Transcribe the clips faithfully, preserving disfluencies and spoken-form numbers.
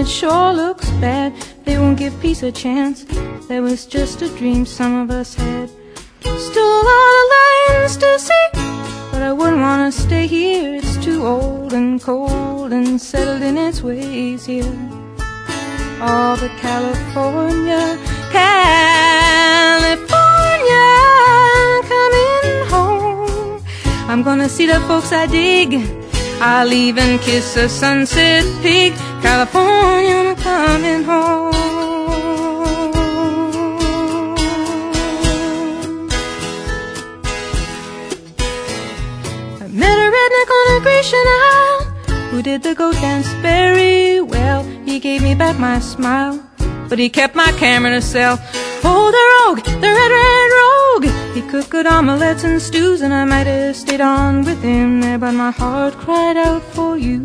it sure looks bad. They won't give peace a chance. That was just a dream some of us had. Still a lot of lands to see, but I wouldn't want to stay here. It's too old and cold and settled in its ways here. Oh, but California, California, coming home. I'm gonna see the folks I dig. I'll even kiss a sunset pig. California, I'm coming home. I met a redneck on a Grecian Isle who did the goat dance very well. He gave me back my smile, but he kept my camera to sell. Oh, the rogue, the red, red rogue. He cooked good omelets and stews, and I might have stayed on with him there, but my heart cried out for you.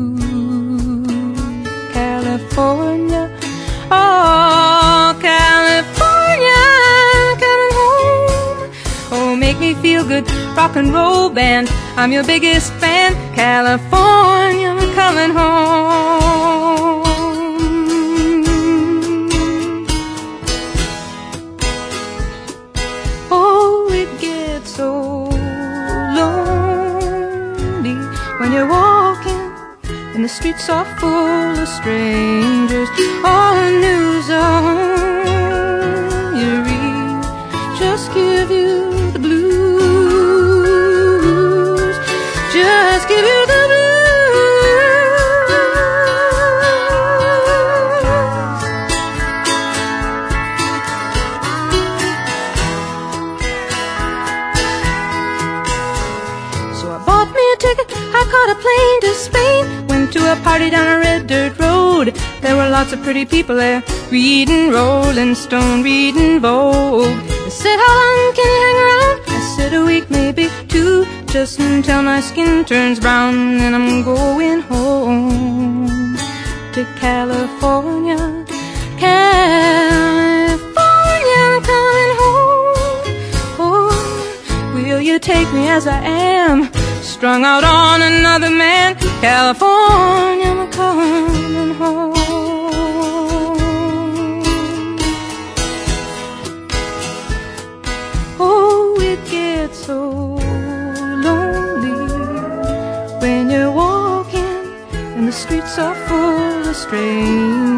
California, oh, California, coming home. Oh, make me feel good, rock and roll band. I'm your biggest fan. California, I'm coming home. So lonely when you're walking and the streets are full of strangers. All the news on you read just give you the blues, just give you the blues. I caught a plane to Spain, went to a party down a red dirt road. There were lots of pretty people there, reading Rolling Stone, reading Vogue. They said, how long can you hang around? I said, a week, maybe two, just until my skin turns brown. And I'm going home to California, California, I'm coming home. Oh, will you take me as I am, strung out on another man? California, I'm coming home. Oh, it gets so lonely when you're walking and the streets are full of strangers.